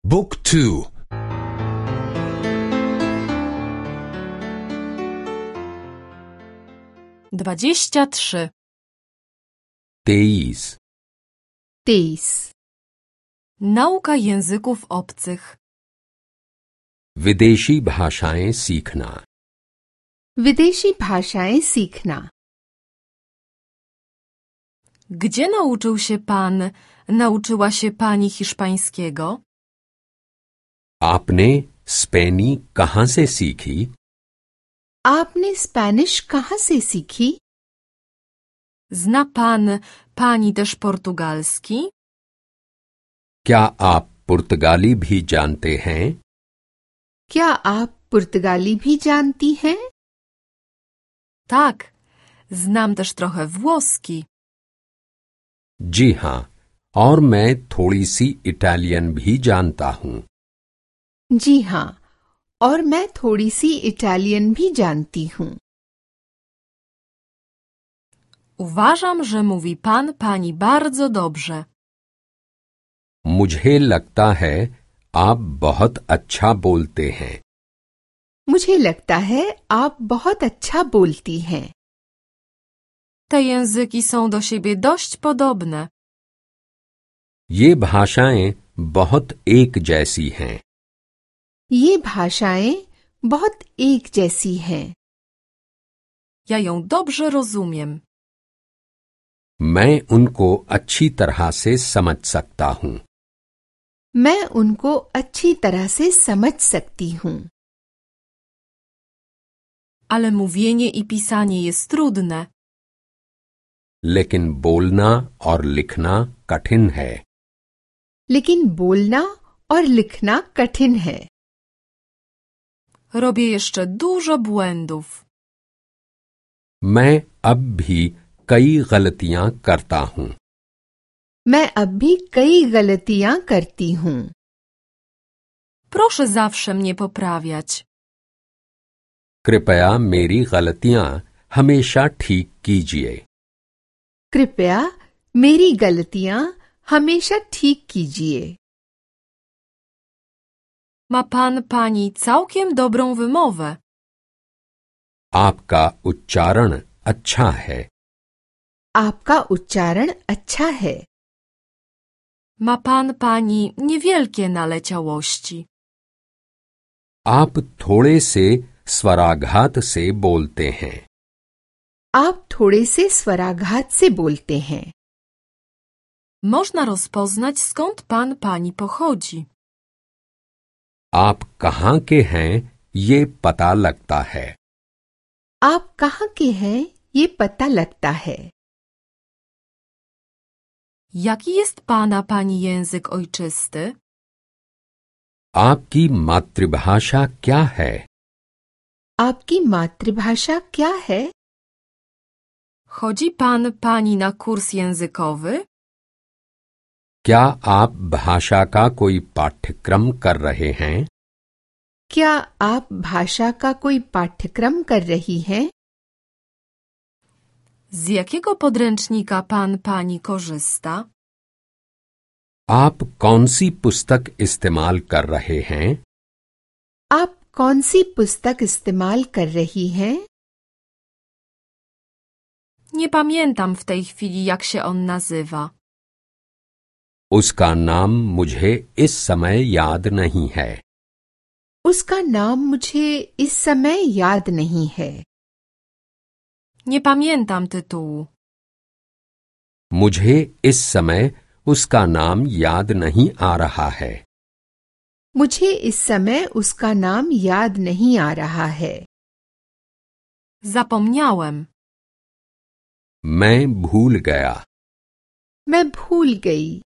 Book 2. 23. 23. 23. Nauka języków obcych. विदेशी भाषाएं सीखना. विदेशी भाषाएं सीखना. Gdzie nauczył się pan, nauczyła się pani hiszpańskiego? आपने स्पेनी कहाँ से सीखी? आपने स्पेनिश कहाँ से सीखी? Zna pan, pani też portugalski? क्या आप पुर्तगाली भी जानते हैं? क्या आप पुर्तगाली भी जानती हैं? Tak, znam też trochę włoski. जी हाँ, और मैं थोड़ी सी इटालियन भी जानता हूँ. जी हाँ, और मैं थोड़ी सी इटालियन भी जानती हूँ. Uważam, że mówi pan, pani bardzo dobrze. मुझे लगता है आप बहुत अच्छा बोलते हैं. मुझे लगता है आप बहुत अच्छा बोलती हैं. Te języki są do siebie dość podobne. ये भाषाएं बहुत एक जैसी हैं. ये भाषाएं बहुत एक जैसी हैं. Ja ją dobrze rozumiem. मैं उनको अच्छी तरह से समझ सकता हूँ. मैं उनको अच्छी तरह से समझ सकती हूँ. Ale mówienie i pisanie jest trudne. लेकिन बोलना और लिखना कठिन है. लेकिन बोलना और लिखना कठिन है. Robię jeszcze dużo błędów. मैं अब भी कई गलतियां करता हूँ. मैं अब भी कई गलतियां करती हूँ. Proszę zawsze mnie poprawiać. कृपया मेरी गलतियां हमेशा ठीक कीजिए. कृपया मेरी गलतियां हमेशा ठीक कीजिए. Ma pan, pani całkiem dobrą wymowę. आपका उच्चारण अच्छा है. आपका उच्चारण अच्छा है. Ma pan, pani niewielkie naleciałości. आप थोड़े से स्वराघात से बोलते हैं. आप थोड़े से स्वराघात से बोलते हैं. Można rozpoznać, skąd pan, pani pochodzi. आप कहाँ के हैं ये पता लगता है. आप कहाँ के हैं ये पता लगता है. Jaki jest pana, pani język ojczysty? आपकी मातृभाषा क्या है? आपकी मातृभाषा क्या है? Chodzi pan, pani na kurs językowy? क्या आप भाषा का कोई पाठ्यक्रम कर रहे हैं? क्या आप भाषा का कोई पाठ्यक्रम कर रही हैं? Z jakiego podręcznika pan, pani korzysta? आप कौन सी पुस्तक इस्तेमाल कर रहे हैं? आप कौन सी पुस्तक इस्तेमाल कर रही हैं? Nie pamiętam w tej chwili, jak się on nazywa. उसका नाम मुझे इस समय याद नहीं है. उसका नाम मुझे इस समय याद नहीं है. Nie pamiętam tytułu. मुझे इस समय उसका नाम याद नहीं आ रहा है. मुझे इस समय उसका नाम याद नहीं आ रहा है. Zapomniałem. मैं भूल गया. मैं भूल गई.